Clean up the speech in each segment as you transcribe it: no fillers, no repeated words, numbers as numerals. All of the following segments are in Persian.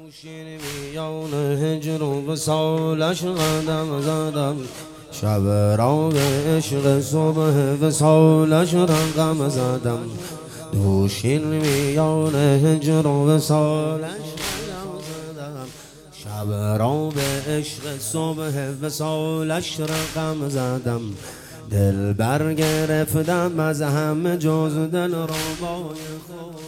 دوشین میان هجر و وصالش قدم زدم، شب را به عشق صبح وصالش رقم زدم. دوشین میان هجر و وصالش قدم زدم، شب را به عشق صبح وصالش رقم زدم. دل برگرفتم از همه جز دل ربای خود،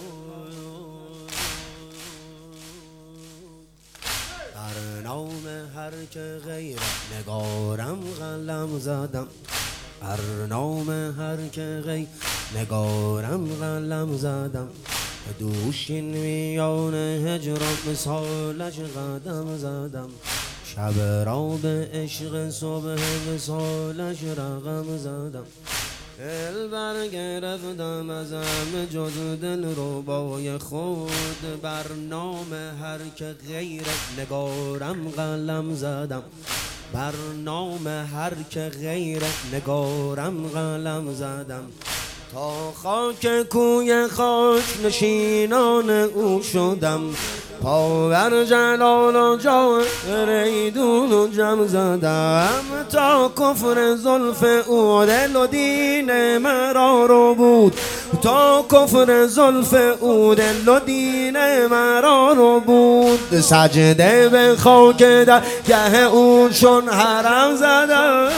بر نام هر که غیر نگارم قلم زدم، بر نام هر که غیر نگارم قلم زدم. دوشین میان هجر و وصالش قدم زدم، شب را به عشق صبح وصالش رقم زدم. دل برگرفتم از همه جز دل ربای خود، بر نام هر که غیر نگارم قلم زدم، بر نام هر که غیر نگارم قلم زدم. تا خاک کوی خاک نشینان او شدم، پا بر جلال و جوهر ایدون و جم زدم. تا کفر زلف او دل و دین مرا رو بود، تا کفر زلف او دل و دین مرا رو بود. سجده به خاک در گه او چون حرم زدم،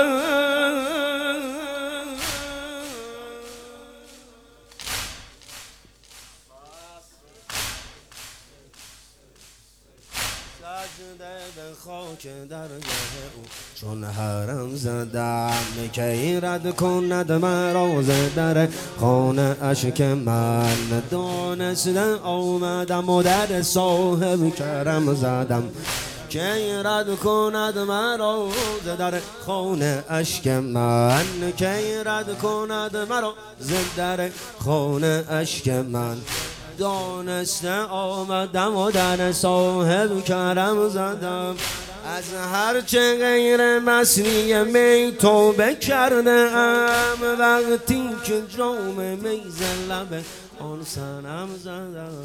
سجده به خاک درگاه او چون حرم زدم. که رد کند مرا ز در خانه اشک من، دانسته آمدم و در صاحب کرم زدم. که رد کند مرا ز در خانه اشک من، که رد کند مرا ز در خانه اشک من. دانسته آمدم و در صاحب کرم زدم. از هرچه غیر مسنی می توبه کرده ام، وقتی که جام می ز لب آن صنم زدم.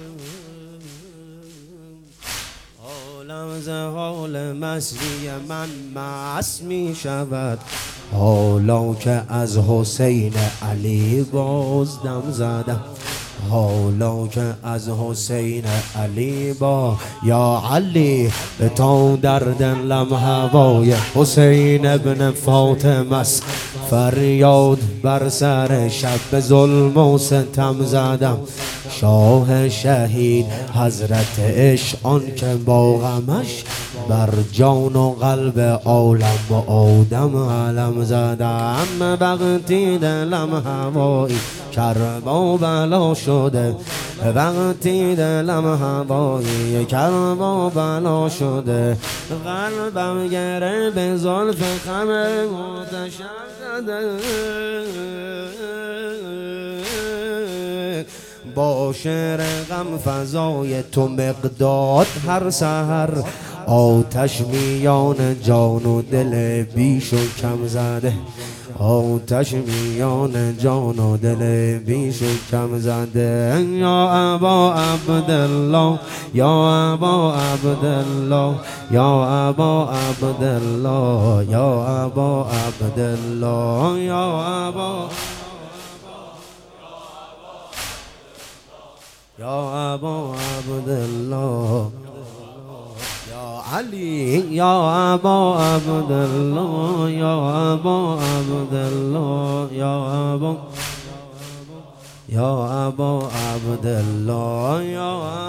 حالم ز حال مستی من مست می شود، حالا که از حسین علی باز دم زدم. حالا که از حسین علی با یا علی، تا در دلم هوای حسین ابن فاطمه است. فریاد بر سر شب ظلم و ستم زدم. شاه شهید حضرت عشق آن که با غمش بر جان و قلب عالم و آدم علم زدم. وقتی دلم هوایی کرب و بلا شده، وقتی دلم هوایی کرب و بلا شده. قلبم گره به زلف خم متشم زده، با شعر غم فضای تو مقداد هر سحر. آتش میان جان و دل بیش و کم زده، آتش میان جان و دل بیش و کم زده. یا ابا عبدالله، یا ابا عبدالله، یا ابا عبدالله، یا ابا عبدالله، یا ابا، یا ابا عبدالله، یا علی، یا ابا عبدالله، یا ابا عبدالله، یا ابا، یا ابا عبدالله، یا